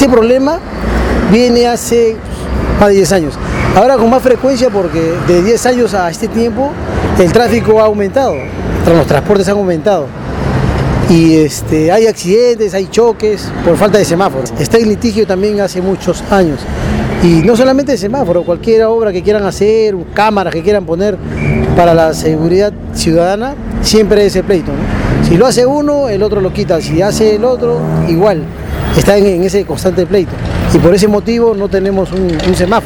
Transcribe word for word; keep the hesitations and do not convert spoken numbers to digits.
Ese problema viene hace más de diez años. Ahora con más frecuencia porque de diez años a este tiempo el tráfico ha aumentado, los transportes han aumentado. Y este, hay accidentes, hay choques por falta de semáforos. Está en litigio también hace muchos años. Y no solamente el semáforo, cualquier obra que quieran hacer, cámaras que quieran poner para la seguridad ciudadana, siempre es el pleito, ¿no? Si lo hace uno, el otro lo quita. Si hace el otro, igual. Está en, en ese constante pleito. Y por ese motivo no tenemos un, un semáforo.